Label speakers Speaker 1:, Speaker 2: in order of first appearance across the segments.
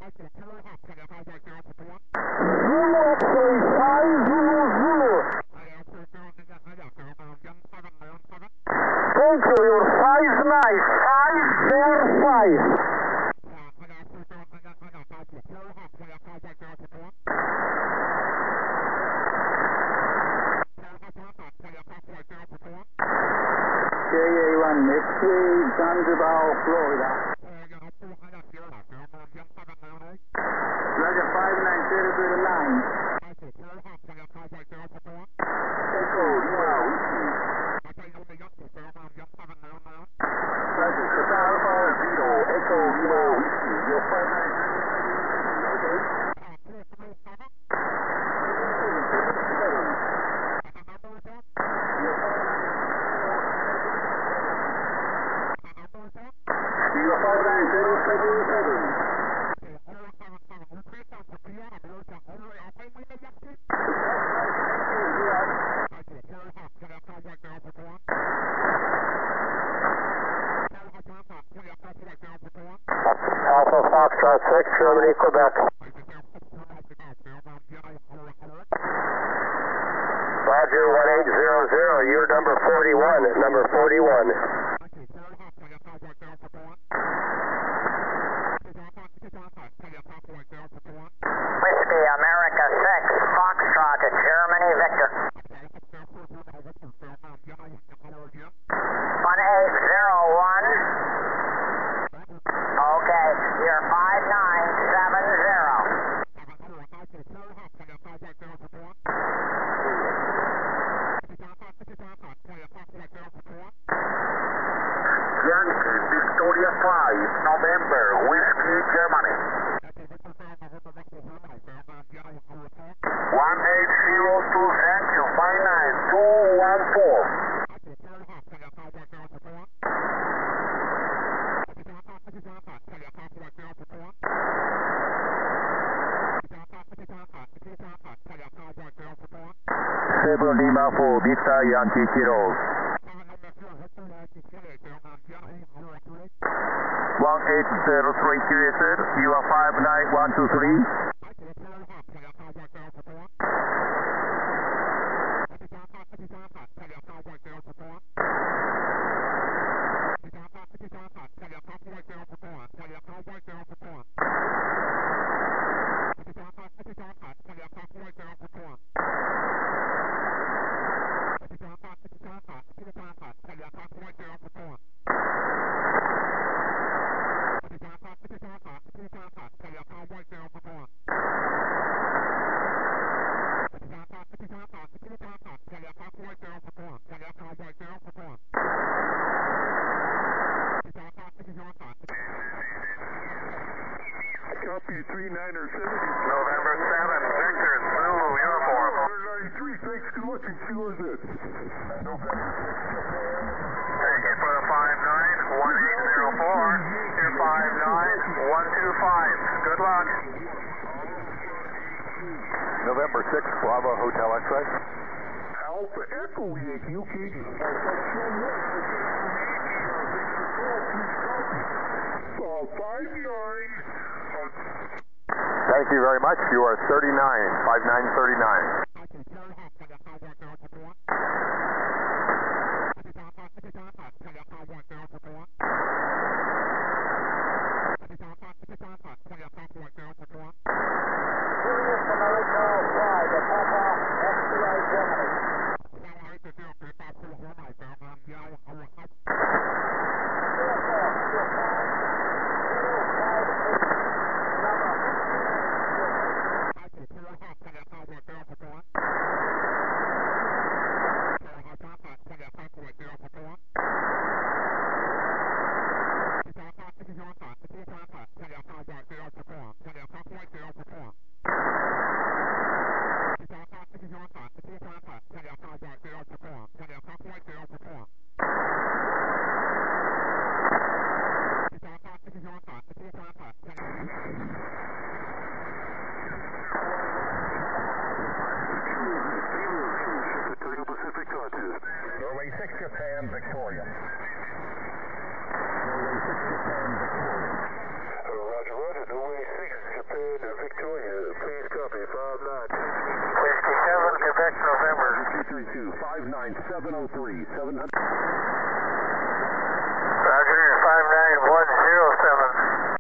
Speaker 1: Thank you, your 59, 545. KA1, X-ray, Zanzibar, Florida. Roger, 59009. Echo, Lima, Whiskey. Roger, Sierra Alpha, Zero, Echo, Lima, Whiskey. Your 59009, okay? Your 59077. Alpha Foxtrot 6, Germany, Quebec. Roger, 1800, you're number 41, number 41. Whiskey, America 6, Foxtrot, Germany, Victor. 1801. Okay, you're 5970. Yankee, Victoria 5, November, Whiskey, Germany. 1802, thank you, 59214. Seven Lima 4, Victor Yankee Kilo. 1803 QSL, you are 59123. Copy 39er 70. November 7, Victor, Zulu, uniform. 93, thanks, good luck, and see what's it. Thank you for the 591804. You're 59125. Good luck. November 6, Bravo, Hotel X-ray. Alpha Echo, Yankee, okay. So 59. Thank you very much. You are 39, 5939. Norway 6 Japan, Victoria. Norway 6 Japan, Victoria. Roger, Norway 6 Whiskey 7, Quebec, November.
Speaker 2: 232-59703, 700.
Speaker 1: Roger, 59107.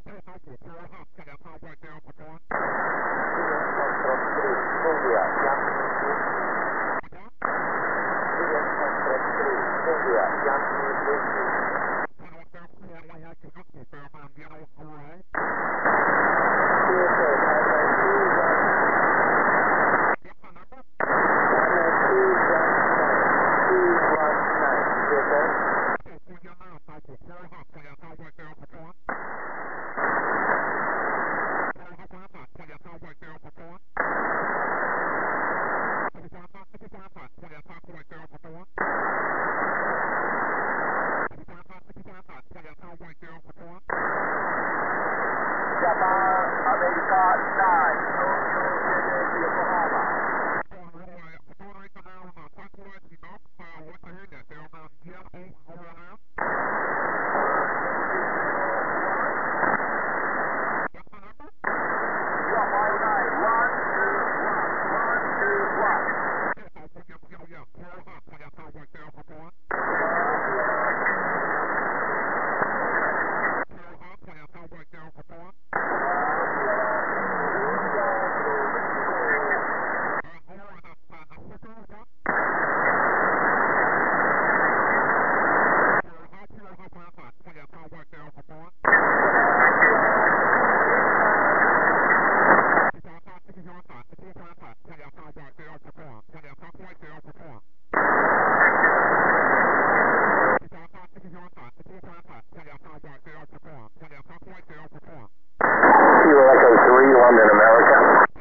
Speaker 2: London, America.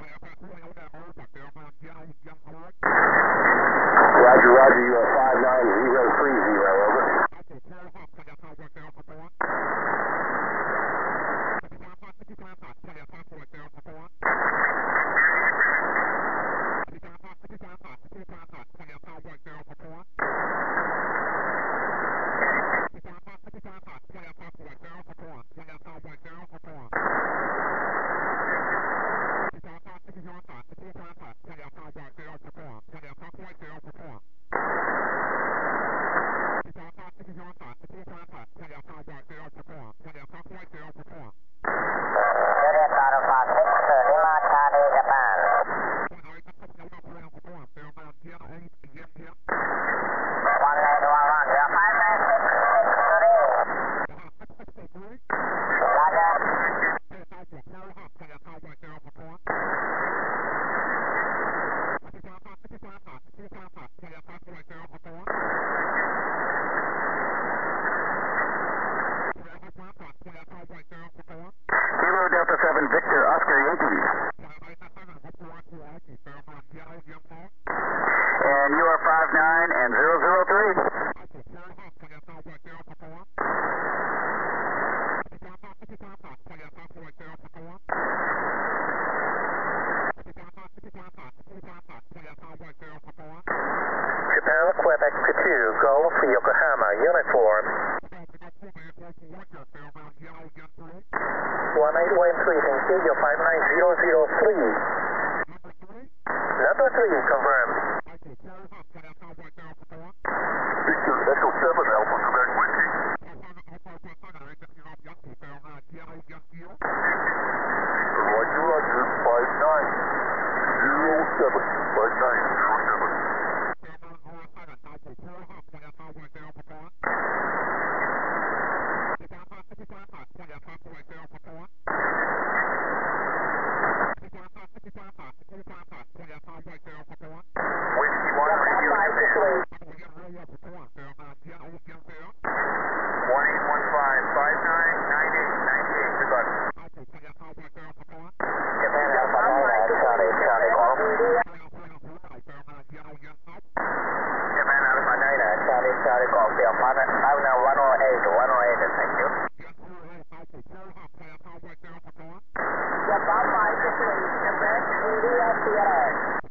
Speaker 2: Roger, Roger, you are 59030, over. Delta 7 Victor Oscar Yankee. And you are 59003. Japan, Quebec 2, Golf, Yokohama, uniform. 1813, thank you, you're 59003. Number 3, confirmed.
Speaker 1: Victor Echo 7, Alpha Quebec Whiskey. Roger, Roger, 5907. 5907. Whiskey 1, radio 1815-599898, good luck.
Speaker 2: Japan Alpha 99, Charlie, Charlie Golf. Japan Alpha 99, Charlie, Charlie Golf, you're 59108, 108, thank you. Japan Mike 3, Quebec, India, Sierra.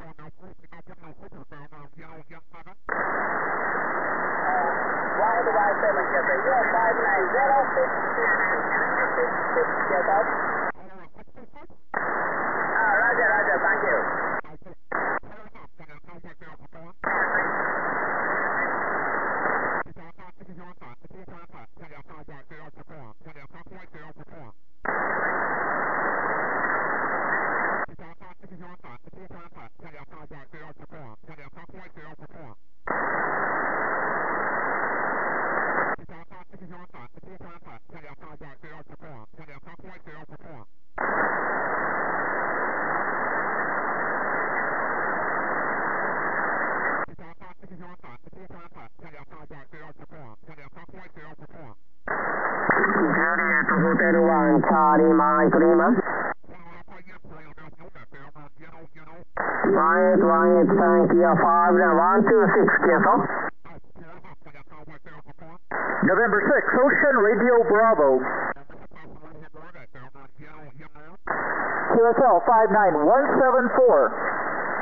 Speaker 2: Y7, Jeffrey, you're 5906666, get up. Roger, Roger, thank you. 1818, thank you. 5126, cancel.
Speaker 3: November 6, Ocean Radio Bravo. QSL 59174.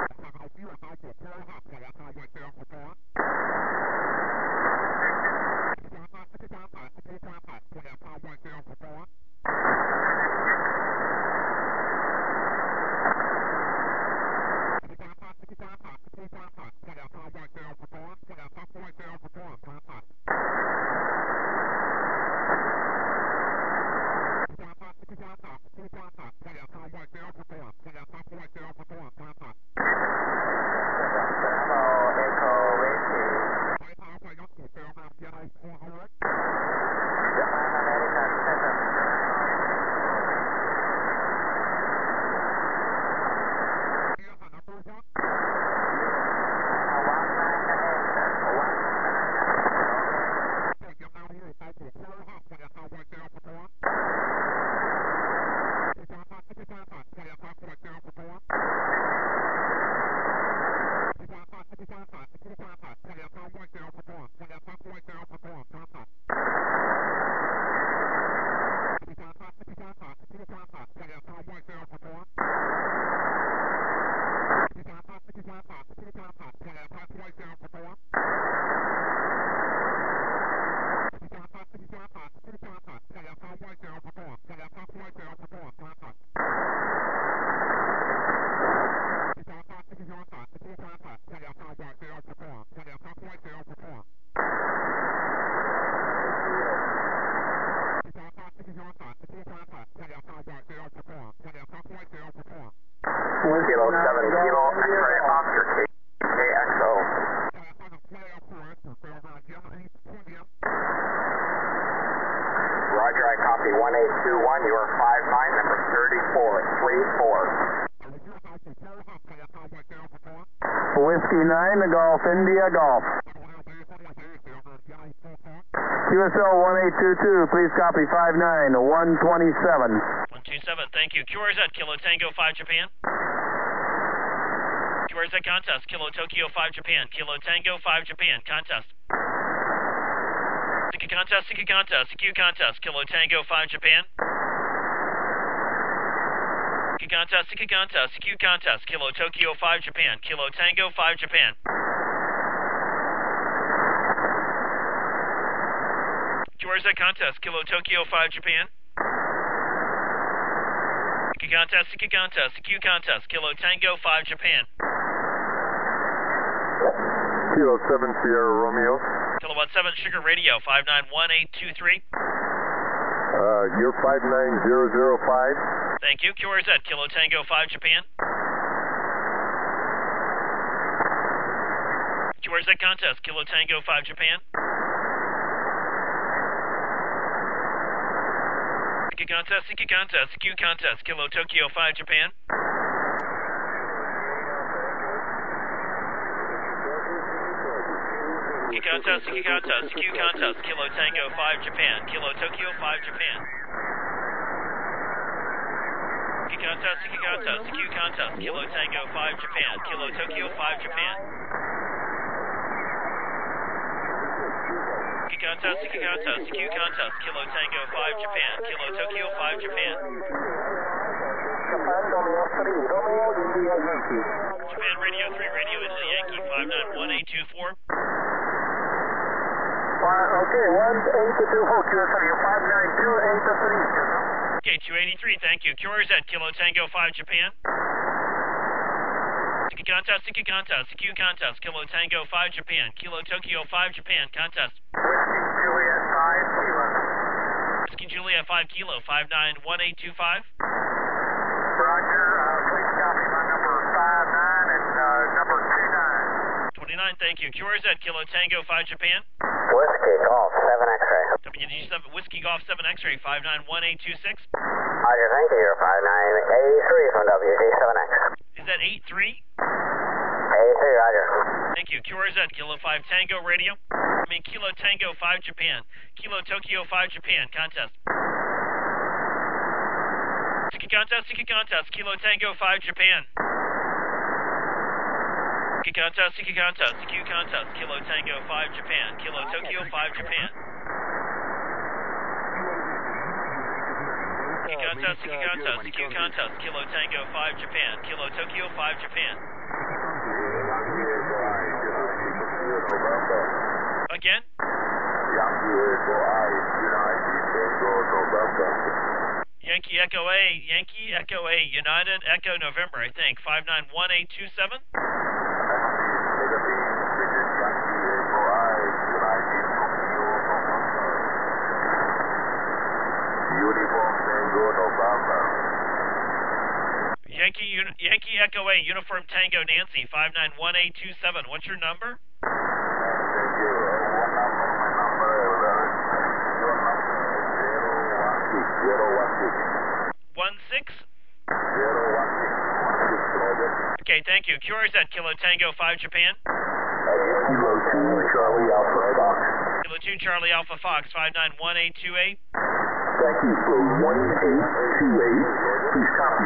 Speaker 2: Kilo 7 Kilo X-ray Oscar KXO. Roger, I copy 1821. You are 59, number 3434.
Speaker 3: Whiskey 9, the Golf India Golf. QSL 1822, please copy 59127.
Speaker 4: 127, thank you. QRZ, Kilo Tango 5 Japan. QRZ contest, Kilo Tokyo 5 Japan. Kilo Tango 5 Japan, contest. Siki contest, Siki contest, CQ contest, Kilo Tango 5 Japan. Siki contest, Siki contest, CQ contest, Kilo Tokyo 5 Japan. Kilo Tango 5 Japan. QRZ contest, Kilo Tokyo 5 Japan. Siki contest, Siki contest, CQ contest, Kilo Tango 5 Japan.
Speaker 1: Kilo 7 Sierra Romeo.
Speaker 4: Kilowatt 7 Sugar Radio 591823.
Speaker 1: You're 59005.
Speaker 4: Thank you. QRZ, Kilo Tango 5 Japan. QRZ contest, Kilo Tango 5 Japan. Siki contest, Siki contest, CQ contest, Kilo Tokyo 5 Japan. Siki contest, Siki contest, CQ contest, Kilo Tango 5 Japan. Kilo Tokyo 5 Japan. Siki contest, Siki contest, CQ contest, Kilo Tango 5 Japan. Kilo Tokyo 5 Japan. Siki contest, Siki contest, CQ contest, Kilo Tango 5 Japan. Kilo Tokyo 5 Japan. Japan Radio 3 Radio Italy Yankee 591824.
Speaker 2: Okay, 1824, QSW 59283.
Speaker 4: Okay, 283, thank you. QRZ, Kilo Tango 5 Japan. Siki contest, Siki contest, CQ contest, Kilo Tango 5 Japan. Kilo Tokyo 5 Japan, contest.
Speaker 2: Whiskey Juliet 5 Kilo.
Speaker 4: Whiskey Juliet 5 Kilo, 591825.
Speaker 2: Roger, please copy my number 59 and number 29.
Speaker 4: 29, thank you. QRZ, Kilo Tango 5 Japan.
Speaker 2: Whiskey Golf 7 X-ray.
Speaker 4: WD7 Whiskey Golf 7 X-ray 591826.
Speaker 2: Roger, thank you. You're 5983 from WD7X.
Speaker 4: Is that 83?
Speaker 2: 83, Roger.
Speaker 4: Thank you. QRZ, Kilo 5 Tango Radio. Kilo Tango 5 Japan. Kilo Tokyo 5 Japan, contest. Siki contest, Kilo Tango 5 Japan. Siki Contest, CQ Contest, Kilo Tango 5 Japan, Kilo Tokyo 5 Japan. Siki Contest, CQ Contest, Kilo Tango 5 Japan, Kilo Tokyo 5 Japan. Again? Yankee Echo A, United Echo November, I think, 591827. Yankee Echo A, Uniform Tango Nancy, 591827. What's your number? One six. Okay, thank you. QRZ, Kilo Tango 5 Japan.
Speaker 2: Kilo 2 Charlie Alpha Fox.
Speaker 4: Kilo 2 Charlie Alpha Fox, 591828.
Speaker 2: Thank you for 1828. Please copy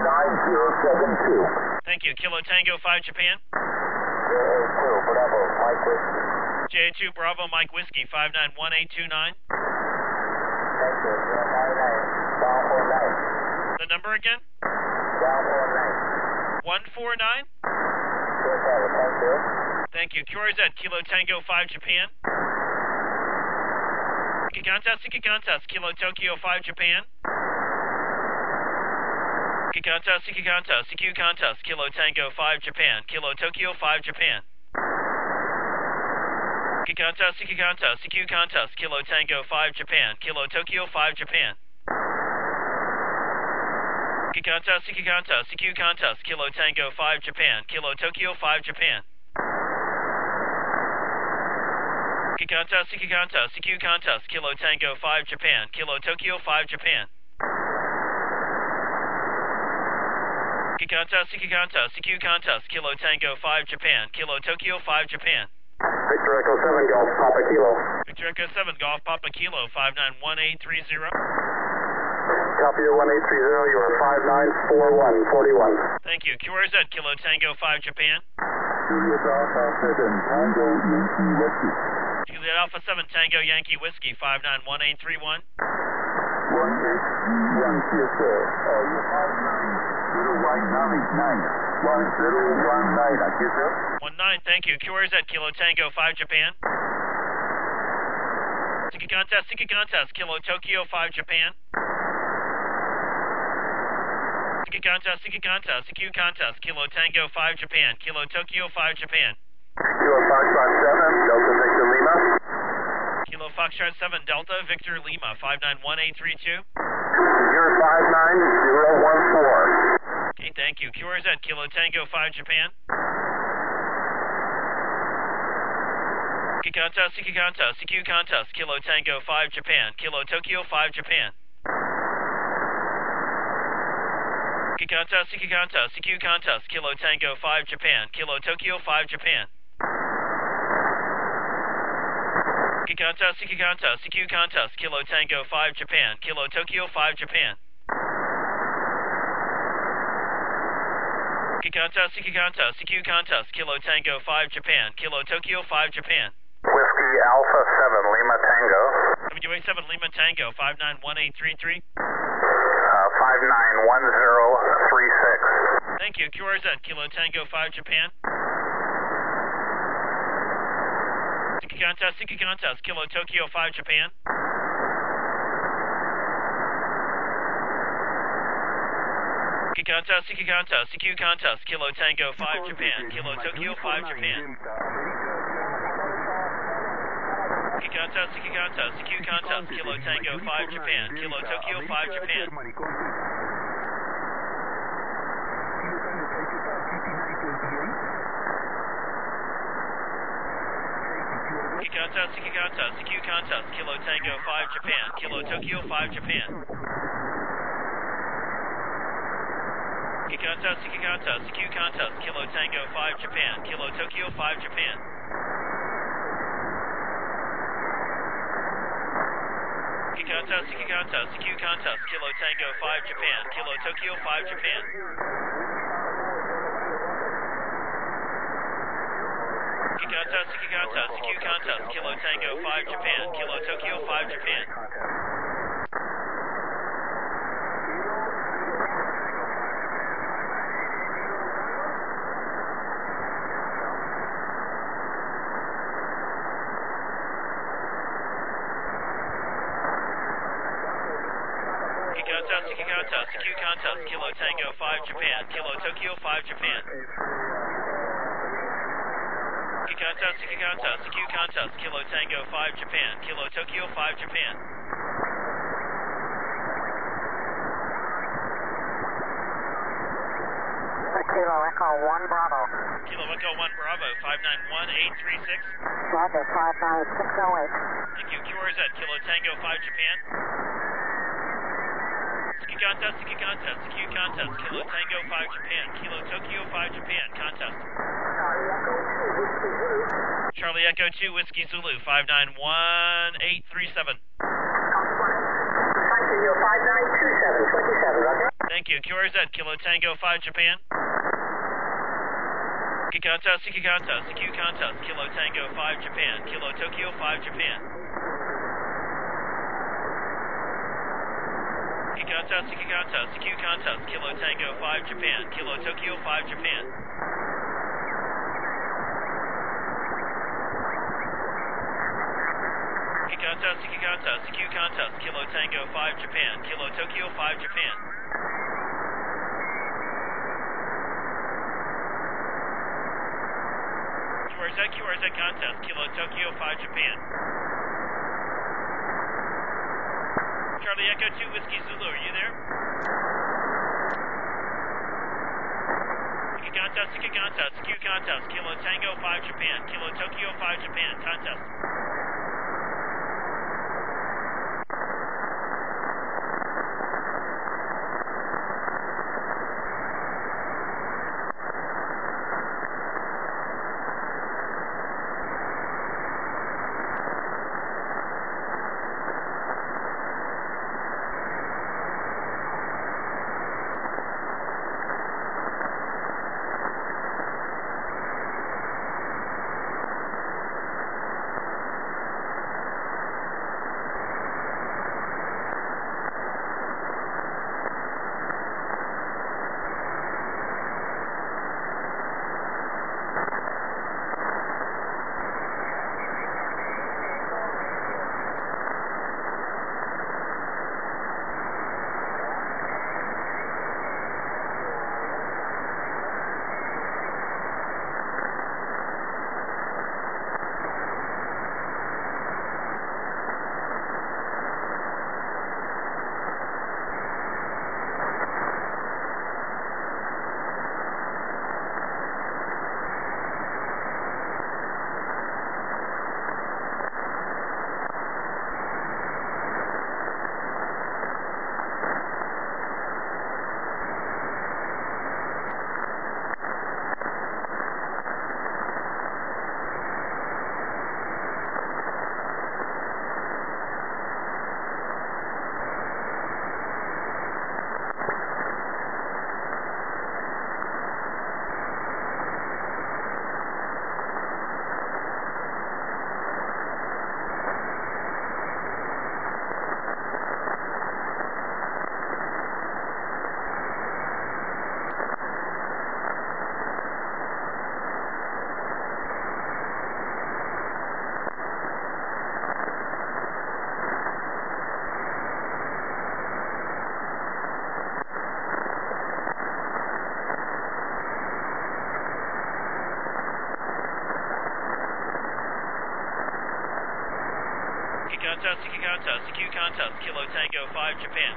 Speaker 2: 59072.
Speaker 4: Thank you. Kilo Tango 5 Japan.
Speaker 2: JA2 Bravo Mike Whiskey.
Speaker 4: JA2 Bravo Mike Whiskey, 591829.
Speaker 2: Thank you. 099. Down 49.
Speaker 4: The number again?
Speaker 2: Down 49.
Speaker 4: 149?
Speaker 2: Yes, thank you.
Speaker 4: Thank you. QRZ, Kilo Tango 5 Japan. Siki Contest, Kilo Tokyo 5 Japan. Siki Contest, CQ Contest, Kilo Tango 5 Japan, Kilo Tokyo 5 Japan. Siki Contest, CQ Contest, Kilo Tango 5 Japan, Kilo Tokyo 5 Japan. Siki Contest, CQ Contest, Kilo Tango 5 Japan, Kilo Tokyo 5 Japan. Siki Contest, CQ Contest, Kilo Tango 5 Japan, Kilo Tokyo 5 Japan. Siki Contest, CQ Contest, Kilo Tango 5 Japan, Kilo Tokyo 5 Japan.
Speaker 2: Victor Echo 7 Golf Papa Kilo.
Speaker 4: Victor Echo 7 Golf Papa Kilo, 591830.
Speaker 2: Copy your 1830, you are 594141.
Speaker 4: Thank you. QRZ, Kilo Tango 5 Japan.
Speaker 2: Juliet Alpha 7 Tango Yankee Whiskey.
Speaker 4: Juliet Alpha 7 Tango Yankee Whiskey, 591831.
Speaker 2: 1831 CSL. You have 1019.
Speaker 4: 19, thank you. QRZ, Kilo Tango 5 Japan. Siki Contest, Kilo Tokyo 5 Japan. Siki Contest, CQ Contest, Kilo Tango 5 Japan, Kilo Tokyo 5 Japan.
Speaker 2: Kilo Foxtrot 7 Delta Victor Lima.
Speaker 4: Kilo Foxtrot 7 Delta Victor Lima, 591832.
Speaker 2: 059014.
Speaker 4: Okay, thank you. QRZ, Kilo Tango 5 Japan. Siki Contest, CQ Contest, Kilo Tango 5 Japan, Kilo Tokyo 5 Japan. Siki Contest, CQ Contest, Kilo Tango 5 Japan, Kilo Tokyo 5 Japan. Siki Contest, CQ Contest, Kilo Tango 5 Japan, Kilo Tokyo 5 Japan. Siki Contest, CQ Contest, Kilo Tango 5 Japan, Kilo Tokyo 5 Japan.
Speaker 2: Whiskey Alpha 7 Lima Tango.
Speaker 4: WA7 Lima Tango, 591833.
Speaker 2: 591036.
Speaker 4: Thank you. QRZ, Kilo Tango 5 Japan. Siki Contest, Kilo Tokyo 5 Japan. Siki Contest, CQ Contest, Kilo Tango 5 Japan, Kilo Tokyo 5 Japan. Siki Contest, CQ Contest, Kilo Tango 5 Japan, Kilo Tokyo 5 Japan. Siki Contest, CQ Contest, Kilo Tango 5 Japan, Kilo Tokyo 5 Japan. Siki Contest, CQ Contest, Kilo Tango 5 Japan, Kilo Tokyo 5 Japan. Siki Contest, CQ Contest, Kilo Tango 5 Japan, Kilo Tokyo 5 Japan. Contest, CQ Contest, Kilo Tango 5 Japan, Kilo Tokyo 5 Japan. CQ Contest, Kilo Tango 5 Japan, Kilo Tokyo 5 Japan. CQ Contest, Kilo Tango 5 Japan, Kilo Tokyo 5 Japan.
Speaker 2: Kilo Echo 1 Bravo.
Speaker 4: Kilo Echo 1 Bravo, 591836.
Speaker 2: Roger, 59608.
Speaker 4: Thank you, QRZ, Kilo Tango 5 Japan. CQ Contest, Kilo Tango 5 Japan, Kilo Tokyo 5 Japan, contest. Charlie Echo 2 Whiskey Zulu, 591837.
Speaker 2: Kilo 592727, Roger.
Speaker 4: Thank you, QRZ, Kilo Tango 5 Japan. CQ Contest, Kilo Tango 5 Japan, Kilo Tokyo 5 Japan. CQ Contest, Kilo Tango 5 Japan, Kilo Tokyo 5 Japan. CQ Contest, Kilo Tango 5 Japan, Kilo Tokyo 5 Japan. QRZ Contest, Kilo Tokyo 5 Japan. Charlie Echo 2 Whiskey Zulu, are you there? CQ Contest, Kilo Tango 5 Japan, Kilo Tokyo 5 Japan, contest. CQ Contest, Kilo Tango 5 Japan.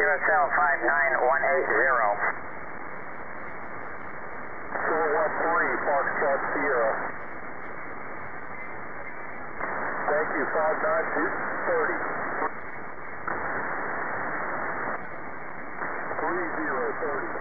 Speaker 2: QSL 59180.
Speaker 1: 413 Foxtrot Sierra. Thank you, 59230. 3030.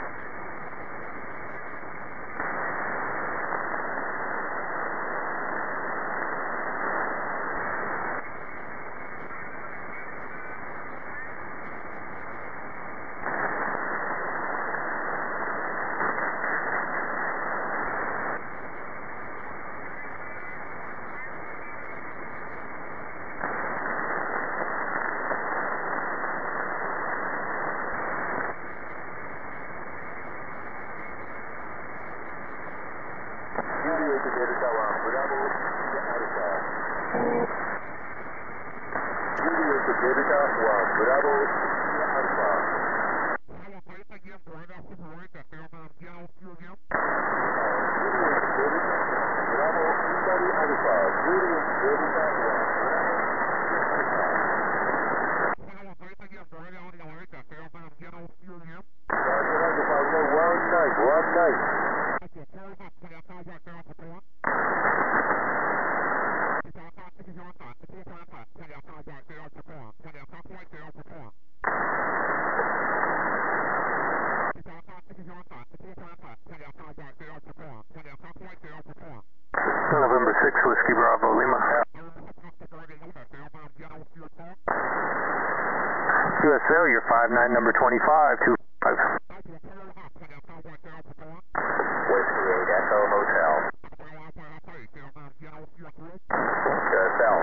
Speaker 1: November 6 Whiskey Bravo Lima. QSL, you're 59, number 25, 25.
Speaker 2: Whiskey 8 Echo Hotel. QSL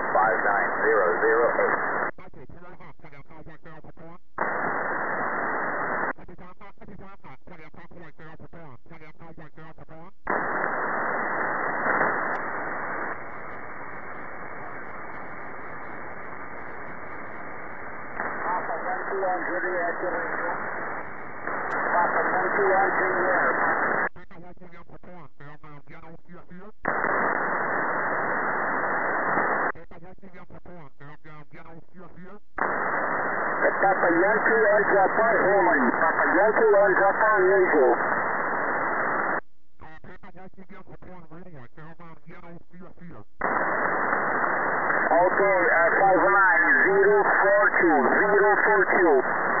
Speaker 2: 59008. Papa Yankee Edge up on Hammond. Papa Yankee Edge up on Angel. Okay, 59042.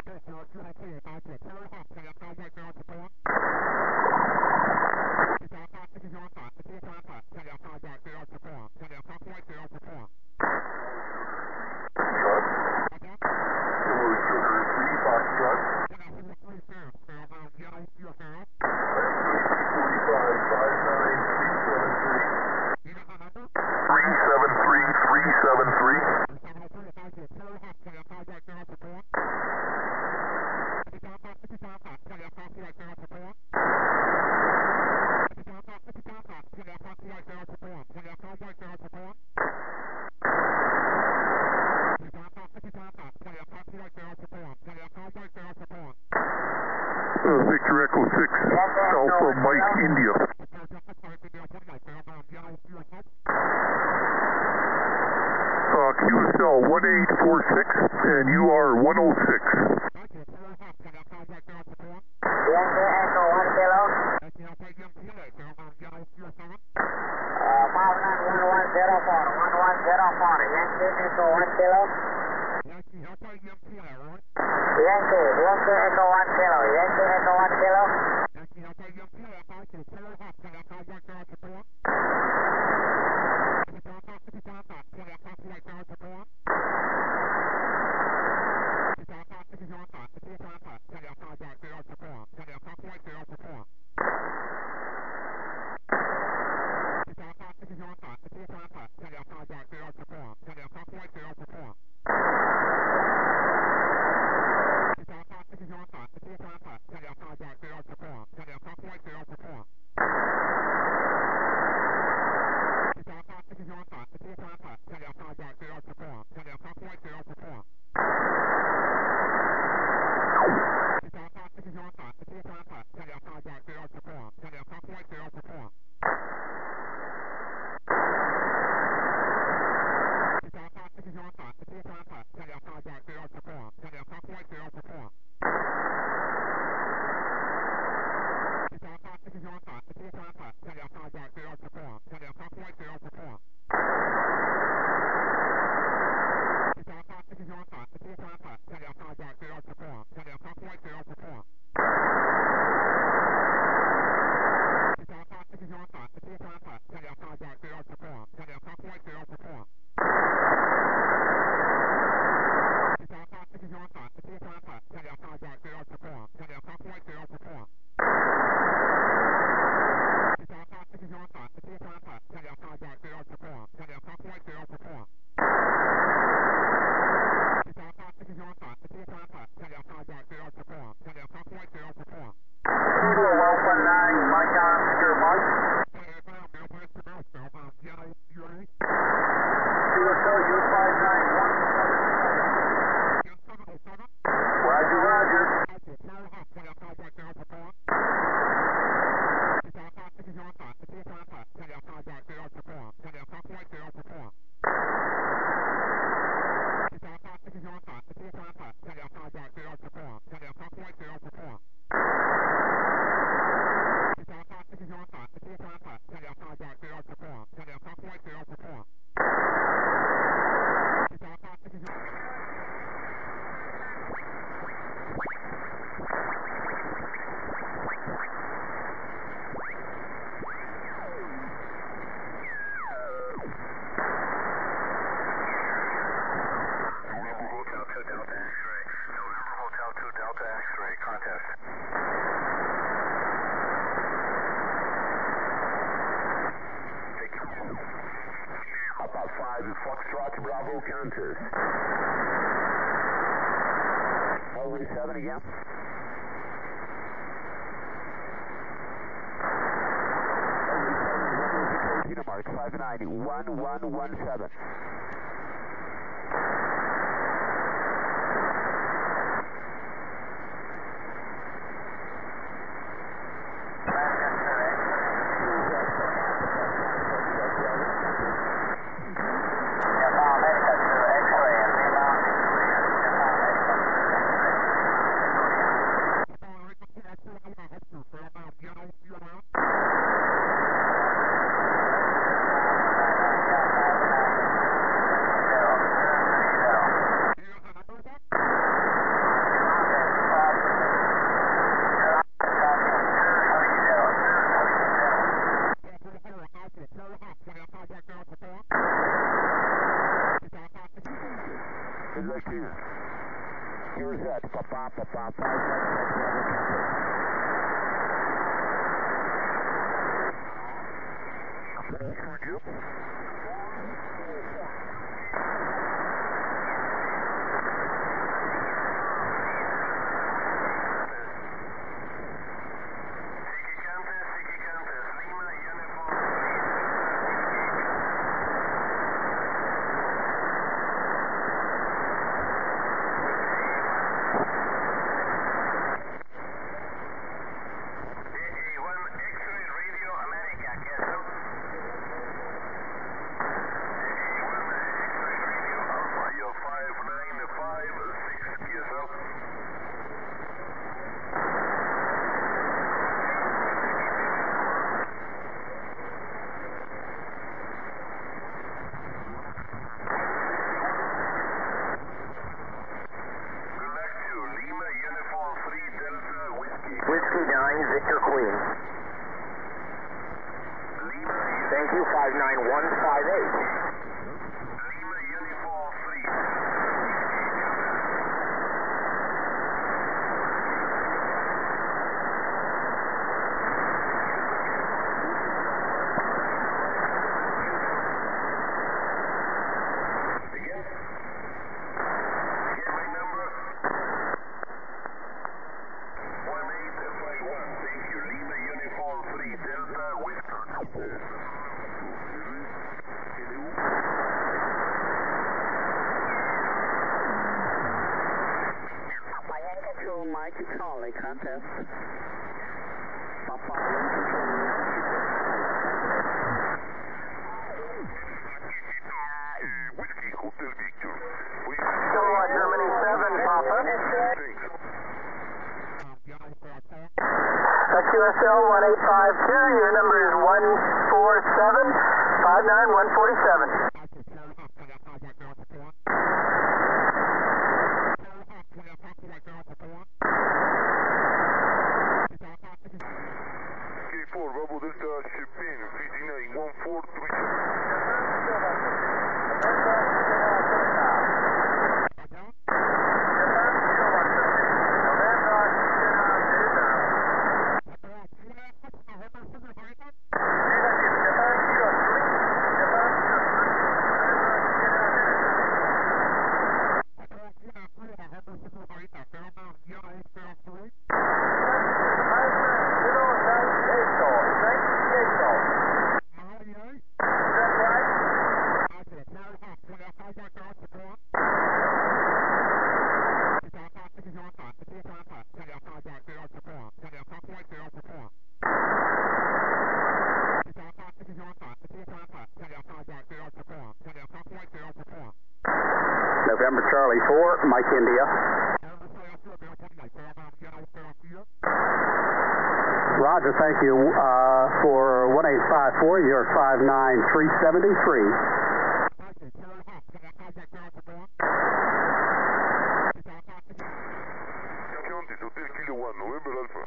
Speaker 1: Victor Echo 6, Alpha Mike India. QSL 1846, and you are 106.
Speaker 2: Yankee Echo 1 Kilo. 5911040. Yankee Echo 1 Kilo. Yankee Echo 1 Kilo. Yankee Echo 1 Kilo.
Speaker 1: Bravo Countess.
Speaker 3: Over 7 again. Mark 590 1117. Here's that. Papa, papa, papa.
Speaker 2: Whiskey 9, Victor Queen. Thank you, 59158.
Speaker 1: Lima Uniform 3.
Speaker 2: Mike Charlie, contest. Papa,
Speaker 1: Whiskey Hotel Victor.
Speaker 2: Germany 7, Papa. QSL 1852, your number is 147 59147.
Speaker 1: K4 Bravo Delta Chapin 591437.
Speaker 3: November Charlie 4, Mike India. Roger, thank you. For 1854, you're 59373.
Speaker 1: Countess Hotel Kilo 1, November Alpha.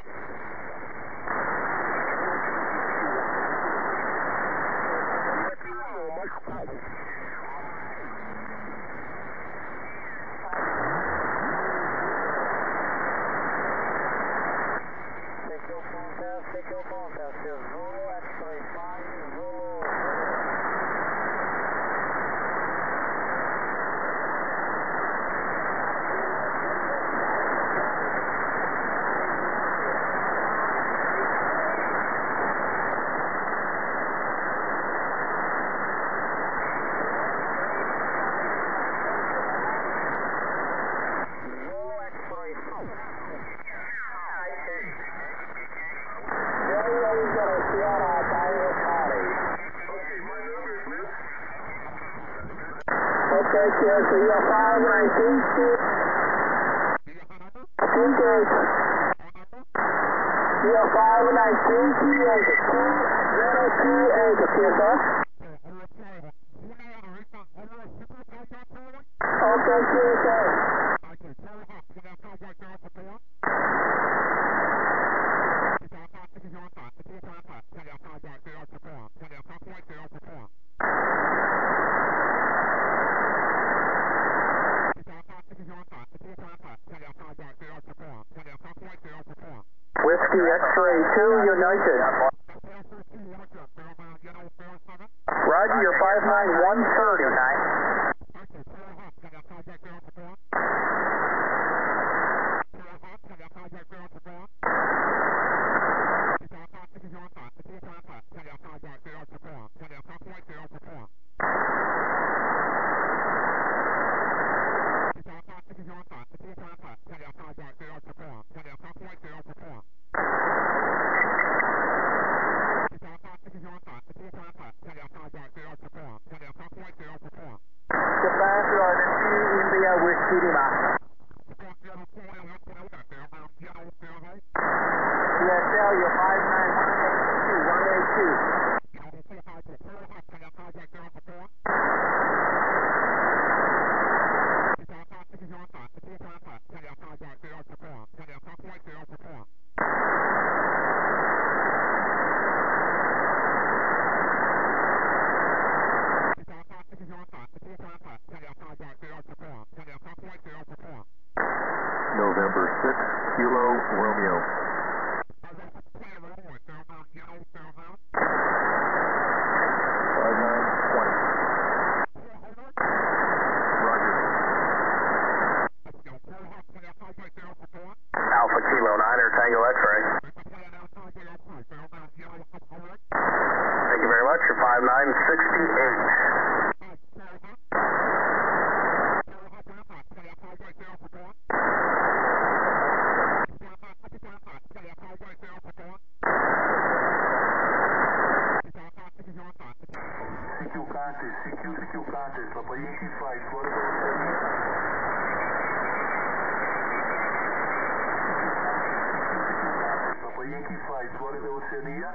Speaker 2: here, so you're 593. Engage. You're 593, 2028, okay, sir? Okay, sure, sir.
Speaker 3: Whiskey X-ray 2 United. Roger, you're 59130. Japan Florida 2 India Whiskey Lima. CSL, you're 59182, 182.
Speaker 1: November 6, Kilo Romeo.
Speaker 2: Alpha Kilo 9er Tango X-ray. Thank you very much. You're 5968.
Speaker 1: CQ contest, Papa Yankee Flight, Florida. Papa Yankee Flight, Florida, Oceania.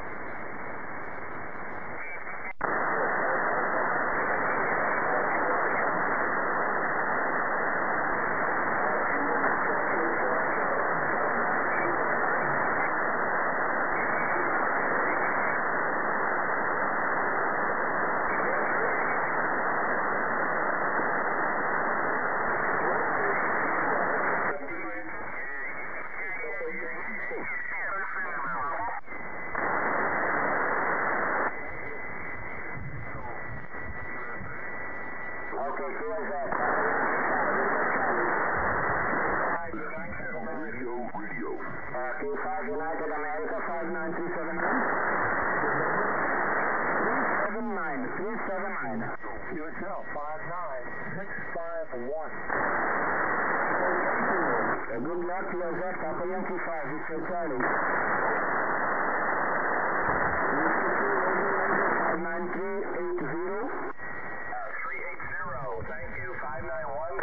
Speaker 2: United America 59379. 379.
Speaker 1: QSL 59651.
Speaker 2: Good luck, Lozette, Papa Yankee 5, Victor Charlie. 59380.
Speaker 1: 380, thank you, 591.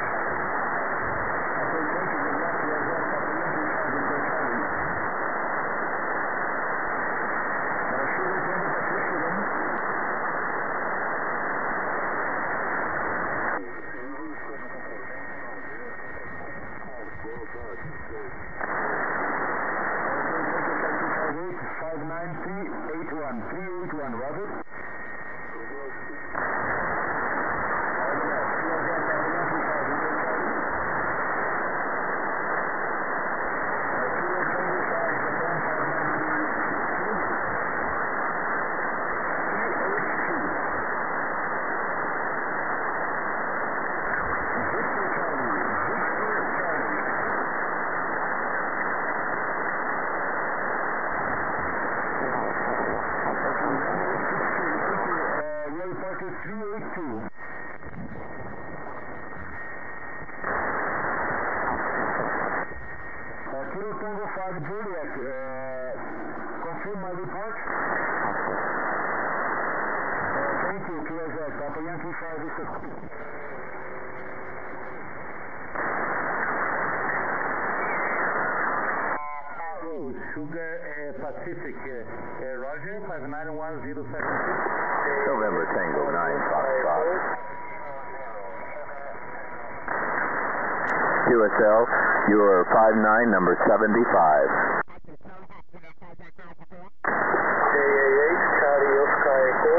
Speaker 2: Confirm my report. Thank you, Papa Yankee 5 is
Speaker 5: November Tango 9 Foxtrot. QSL, you're 59, number 75.
Speaker 2: JAH, Charlie Oscar Echo.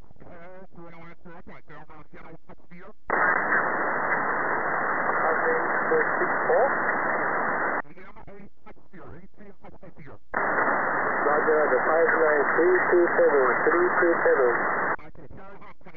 Speaker 2: Update 464. Roger, the 59327.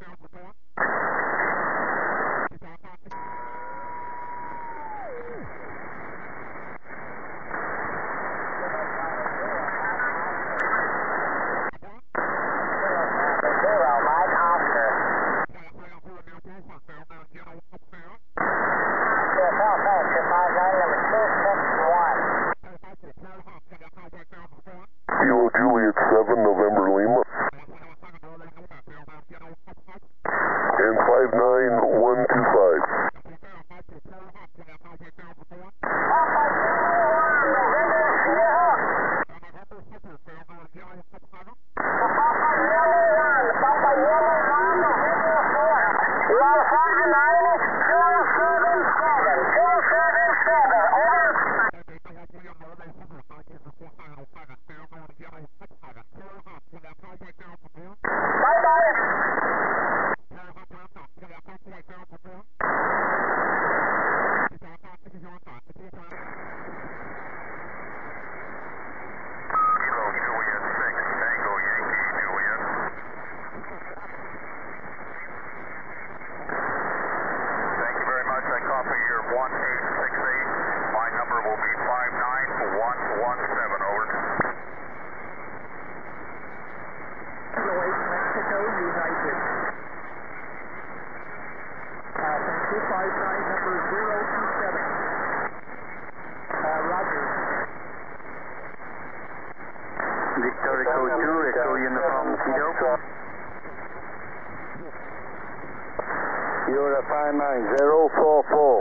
Speaker 1: Kilo Juliet 7, November Lima. And 59125.
Speaker 3: Victor Echo 2, Echo Uniform Kilo.
Speaker 2: You're 59044.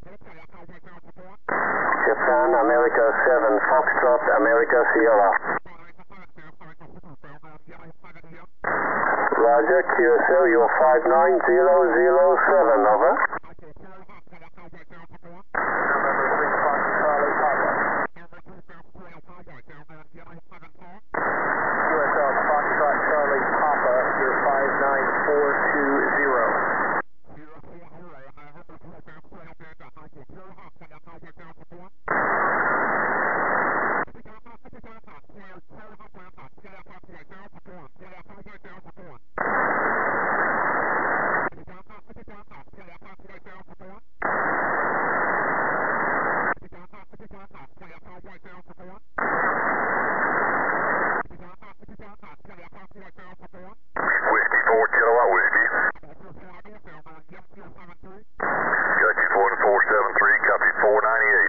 Speaker 2: Japan, America 7, Foxtrot, America Sierra. Roger, QSL, you're 59007, over. November 6 Fox Charlie Papa. QSL Foxtrot Charlie Papa, you're 59420.
Speaker 1: Whiskey 4 kilowatt whiskey. Jackie 1473, copy 498.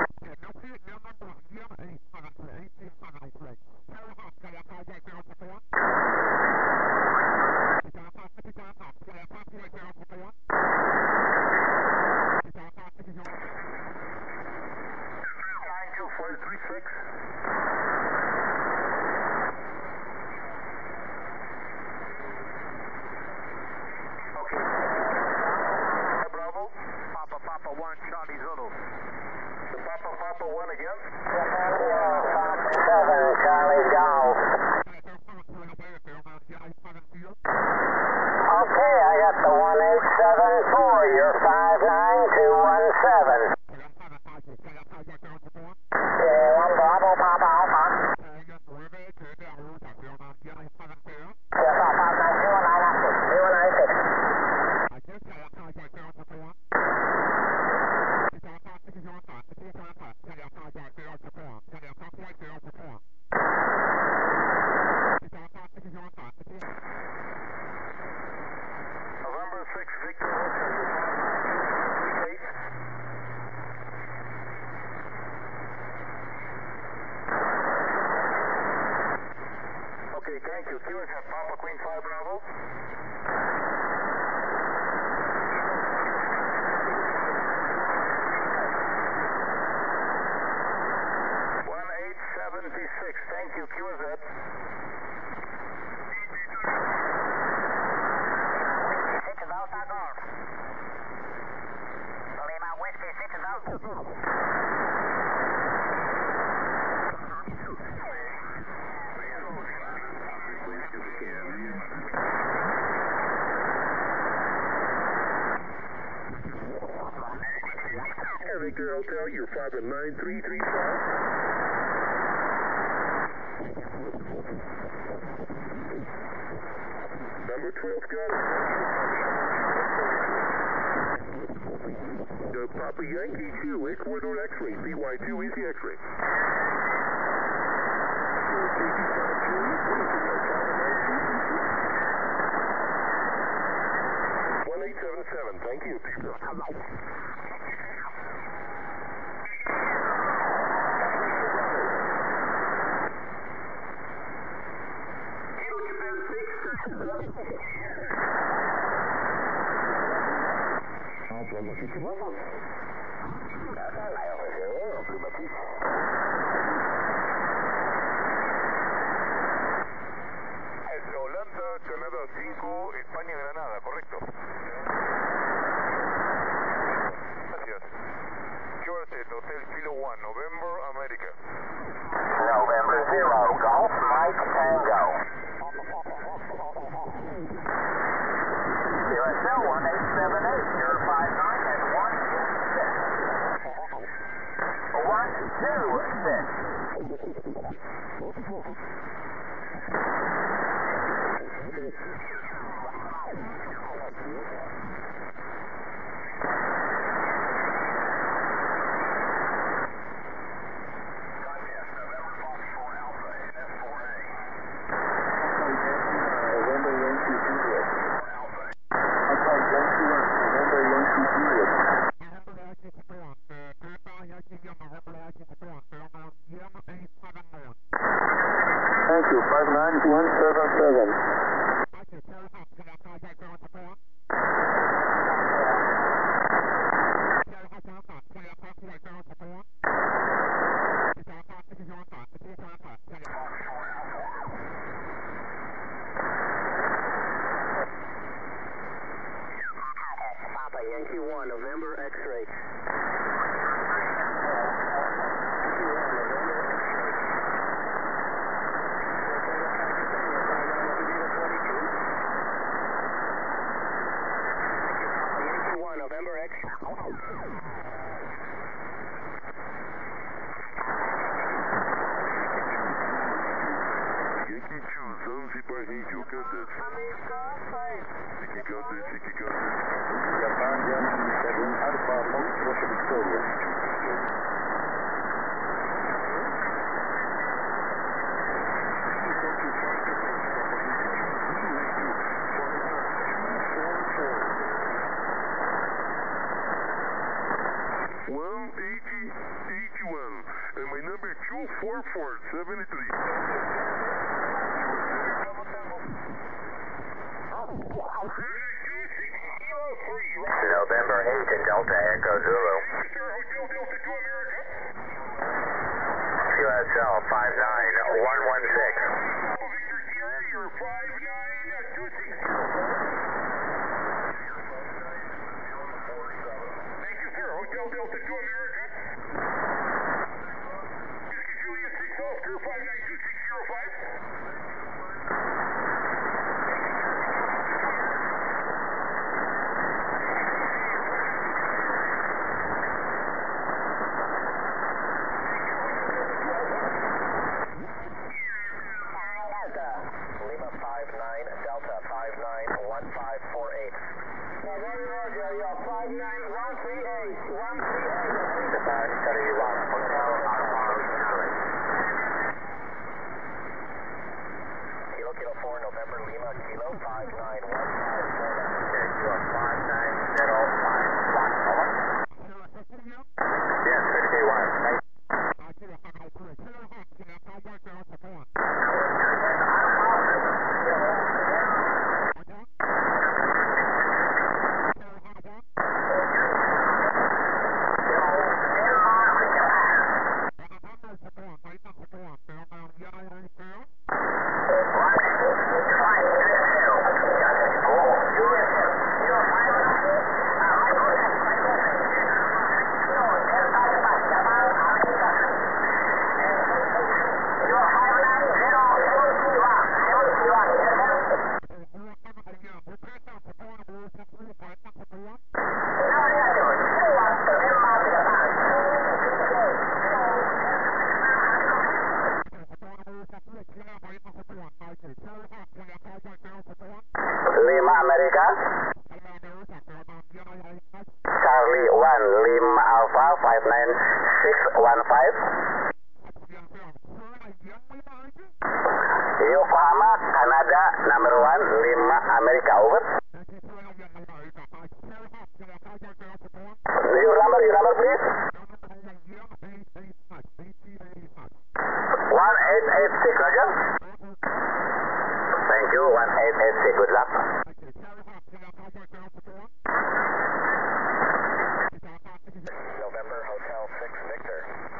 Speaker 1: Papa 1, Charlie Zulu. Papa 1 again?
Speaker 2: 7, Charlie Golf. Okay, I got the 1874, you're 59217. Yeah, 1 Bravo, Papa Alpha. Yeah, 5921996.
Speaker 1: 6 Victor Victor Hotel, you're 59335. Number 12, got it. Papa Yankee 2, Ecuador X-ray, CY2, easy X-ray. 1877, thank you. Holanda, Canadá 5, España, Granada, correcto. Gracias. George, Hotel Kilo 1, November, America.
Speaker 2: November 0, Golf Mike Tango. USL 1878, 059 and 126. 126.
Speaker 3: Thank you, 59177.
Speaker 2: Papa Yankee 1, November X-ray. November X.
Speaker 1: Yankee 2, Zanzibar, Angel, got this. Siki got this, Siki got this.
Speaker 3: Japan, Yankee 7, Alpha, Foxtrot, Victoria.
Speaker 1: And my number 24473.
Speaker 2: November 8 and Delta Echo Zulu. QSL 59116.
Speaker 1: Victor Sierra, you're 59260. Thank you, sir. Hotel Delta to America. Julia 6 Oscar 592-605.
Speaker 2: Charlie 1 Lima Alpha 59615. Yokohama, Canada, number 1 Lima America, over. Your number please. 1886, Roger. Thank you, 1886, good luck. November Hotel 6 Victor.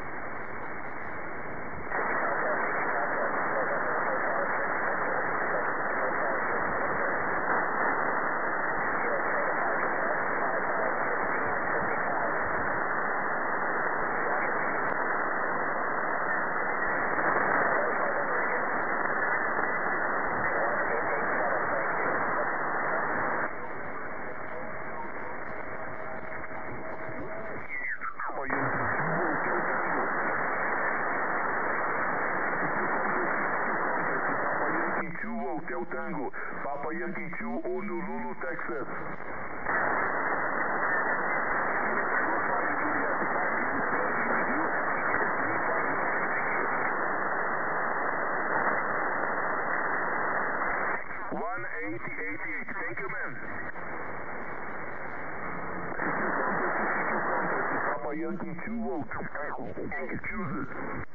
Speaker 1: Hotel Tango, Papa Yankee 2, Honolulu, Texas. Thank you, man. Papa Yankee 2, excuses.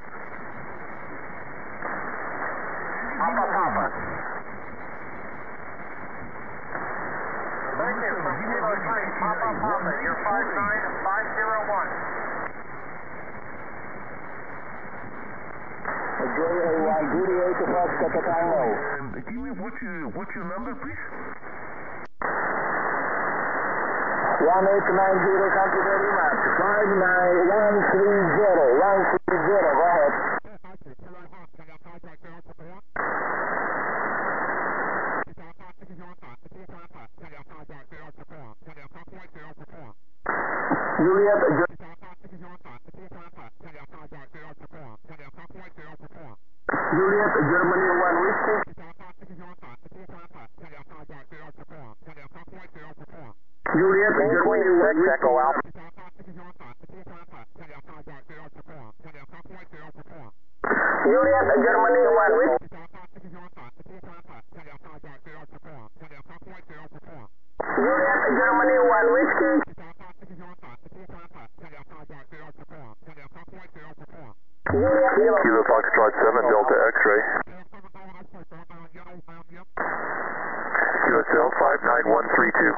Speaker 2: Papa. Thank you from Kilo 3, Papa, you're 59501.
Speaker 1: What's your number, please?
Speaker 3: 1890, thank you very much. 59130, go ahead. Juliet, Germany 1 whiskey. Juliet, Germany 1 Echo Alpha. Juliet, Germany 1 whiskey. Juliet, Germany 1 whiskey.
Speaker 5: Kilo Foxtrot 7 Delta X-ray. QSL 59132.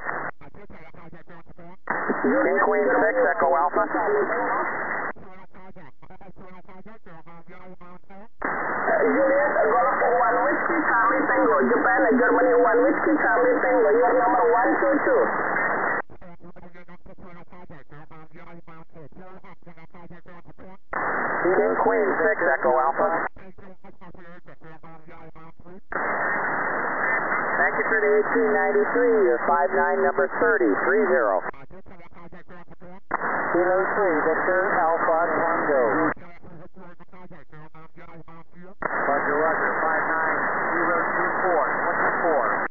Speaker 2: King Queen 6 Echo Alpha.
Speaker 3: Juliet, Golf 1 whiskey, Charlie Tango. Japan, Germany 1 whiskey, Charlie Tango. Your number 122.
Speaker 2: King Queen 6 Echo Alpha. Thank you for the 1893. Your 59 number 3030.
Speaker 3: Kilo 3, Victor, Alpha, Tango.
Speaker 2: Roger, 59024. 24.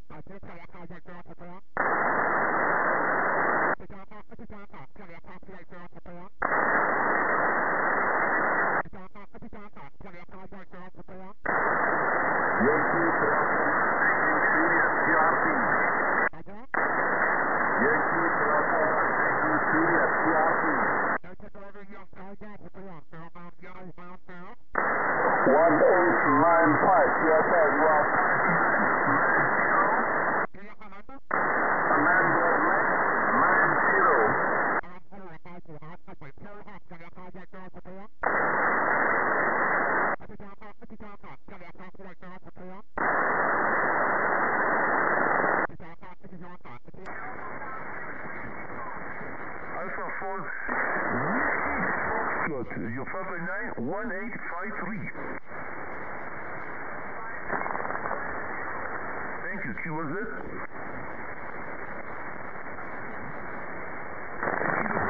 Speaker 1: Alpha 4, Foxtrot, your 559-1853. Thank you, Q, was it?